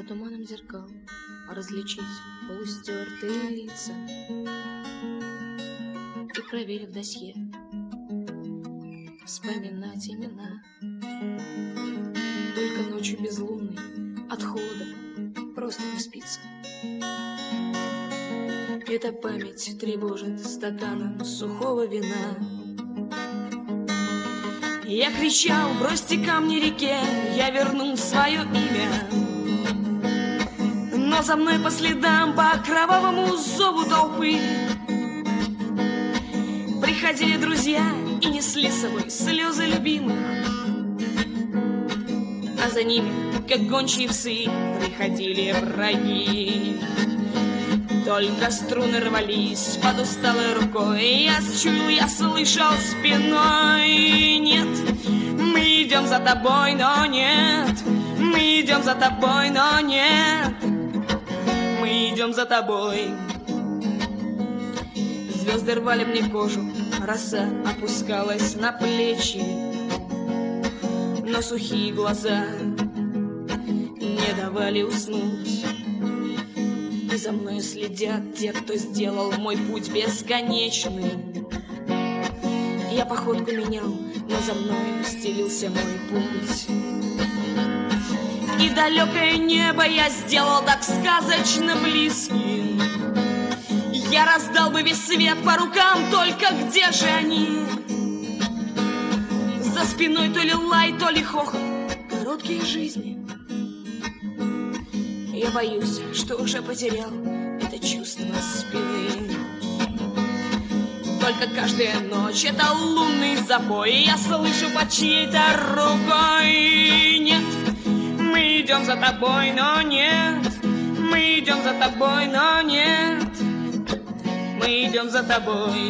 туманом зеркал различить полустертые лица. И, проверив досье, вспоминать имена. Только ночью безлунной от холода просто не спится. Эта память тревожит стаканом сухого вина. Я кричал: бросьте камни реке, я верну свое имя. Но за мной по следам, по кровавому зову толпы приходили друзья и несли с собой слезы любимых. А за ними, как гончие псы, приходили враги. Только струны рвались под усталой рукой. Я чуял, я слышал спиной: нет, мы идем за тобой, но нет. Мы идем за тобой, но нет. Мы идем за тобой. Звезды рвали мне кожу, роса опускалась на плечи, но сухие глаза не давали уснуть. И за мной следят те, кто сделал мой путь бесконечным. Я походку менял, но за мной стелился мой путь. И далекое небо я сделал так сказочно близким. Я раздал бы весь свет по рукам, только где же они? За спиной то ли лай, то ли хохот, короткие жизни. Я боюсь, что уже потерял это чувство спины. Только каждая ночь это лунный запой, и я слышу под чьей-то рукой: нет, мы идем за тобой, но нет. Мы идем за тобой, но нет. Мы идем за тобой.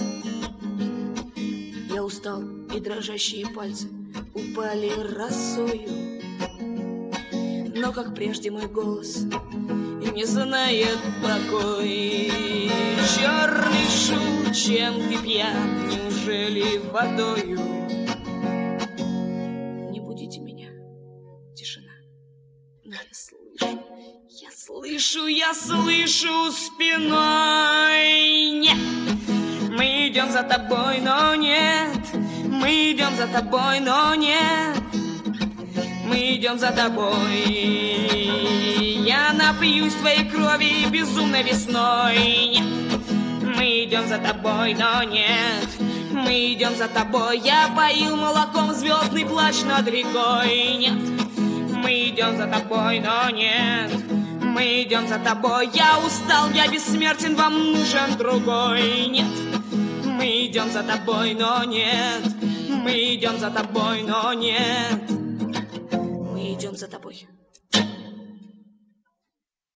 Я устал, и дрожащие пальцы упали росою. Но, как прежде, мой голос не знает покой. Черный шут, чем ты пьян, неужели водою? Не будите меня, тишина. Но я слышу спиной: нет, мы идем за тобой, но нет. Мы идем за тобой, но нет. Мы идем за тобой. Я напьюсь твоей крови безумной весной. Нет, мы идем за тобой, но нет. Мы идем за тобой. Я поил молоком звездный плач над рекой. Нет, мы идем за тобой, но нет. Мы идем за тобой. Я устал, я бессмертен, вам нужен другой. Нет, мы идем за тобой, но нет. Мы идем за тобой, но нет. Мы идем за тобой.